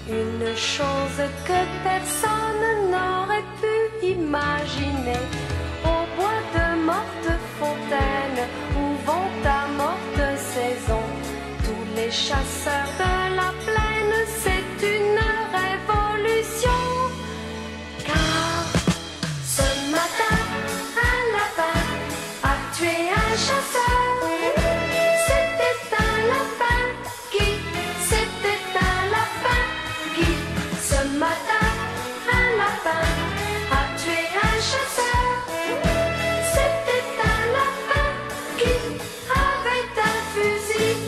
Une chose que personne n'aurait pu imaginer. Au bois de morte fontaine, où vont à morte saison, tous les chasseurs de la plaine, c'est une révolution. Car ce matin, un lapin a tué un chasseur. C'était un lapin qui, c'était un lapin qui, ce matin, un lapin a tué un chasseur. C'était un lapin qui avait un fusil.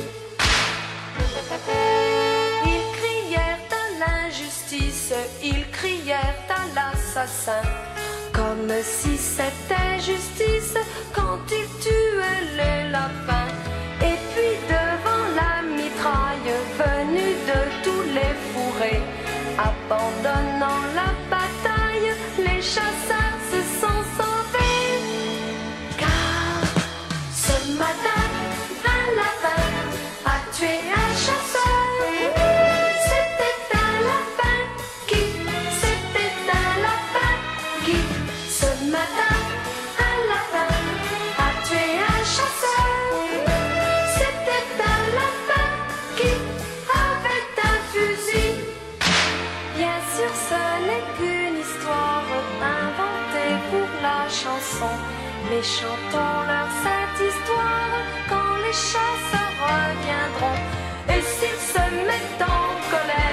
Ils crièrent à l'injustice, ils crièrent à l'assassin, comme si c'était justice quand ils tuaient les lapins. Et puis devant la mitraille venue de tous les fourrés, abandonnant la bataille, les chasseurs se sont sauvés. Car ce matin, un lapin a tué un chasseur. C'était un lapin qui, c'était un lapin qui, ce matin, un lapin a tué un chasseur. C'était un lapin qui avait un fusil. Bien sûr, ce n'est qu'une histoire inventée pour la chanson, mais chantons-leur cette histoire quand les chasseurs reviendront. Et s'ils se mettent en colère,